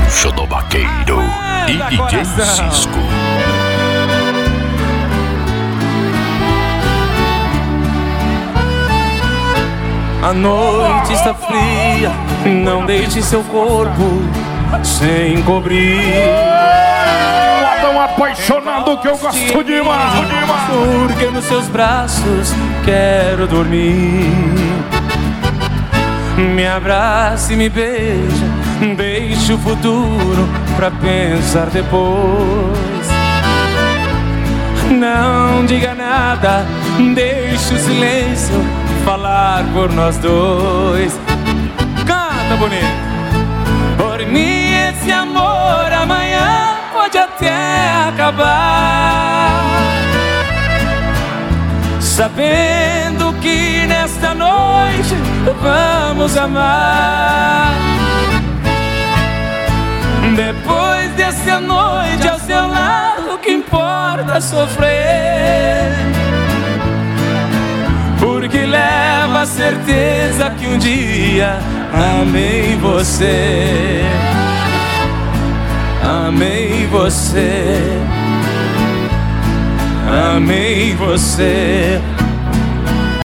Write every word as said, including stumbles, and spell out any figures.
Gaúcho do Vaqueiro e D J Cisco. A noite está fria, não deixe seu corpo sem cobrir. Tão apaixonado que eu gosto demais, demais. Porque nos seus braços quero dormir. Me abrace e me beija, deixe o futuro pra pensar depois. Não diga nada, deixe o silêncio falar por nós dois. Canta bonito. Por mim esse amor amanhã pode até acabar, sabendo que nesta noite vamos amar. Depois dessa noite ao seu lado, o que importa é sofrer, porque leva a certeza que um dia amei você. Amei você, amei você.